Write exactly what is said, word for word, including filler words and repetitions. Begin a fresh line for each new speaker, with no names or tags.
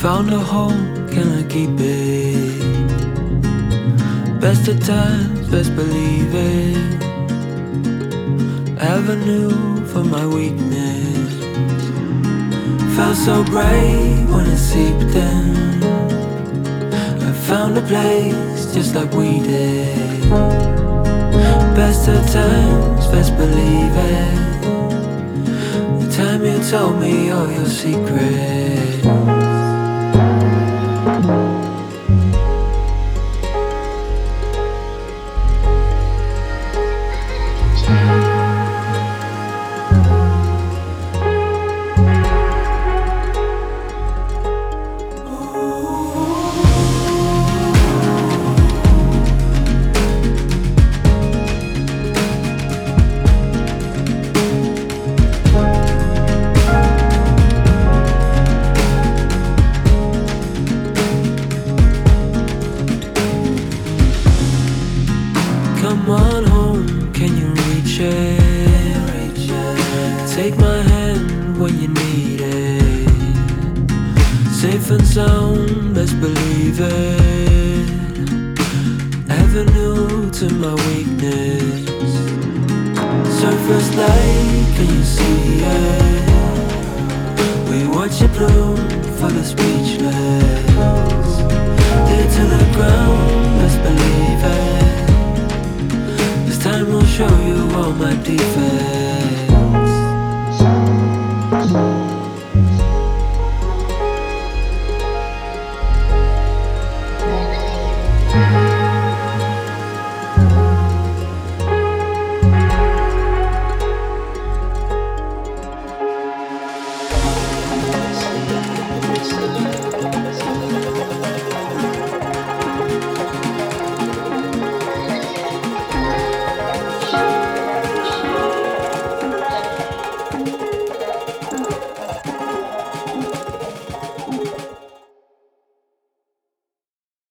found a home, can I keep it? Best of times, best believe it. Avenue for my weakness. Felt so bright when it seeped in. I found a place just like we did. Best of times, best believe it. The time you told me all your secrets. Come on home, can you reach it? Take my hand when you need it. Safe and sound, best believe it. Avenue to my weakness. Surface light, can you see it? We watch it bloom for the speed.